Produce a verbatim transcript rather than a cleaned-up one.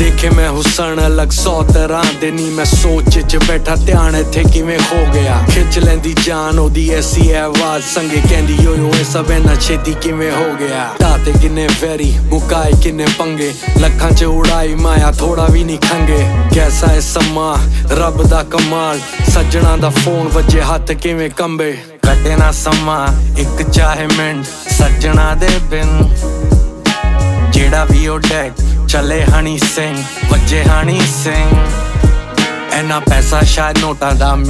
देखे मैं हुसन अलग सौ तरह दे नी मैं सोच च बैठा ध्यान इत्थे किवें खो गया खिच लैंदी जान ओदी ऐसी आवाज संगे कहंदी यो यो ए सब इन्ना छेती किवें हो गया ताते किन्ने वैरी मुकाए किन्ने पंगे लखां च उड़ाई माया थोड़ा भी नहीं खंगे कैसा है समा रब दा कमाल सज्जणा दा फोन वजे हत्थ किवें कंबे कटे ना समा एक चाहे मिंट सज्जणा दे बिन जेड़ा भी ओ डैक चले हनी सिंह वजे हनी सिंह इन्ना पैसा शायद नोटां दा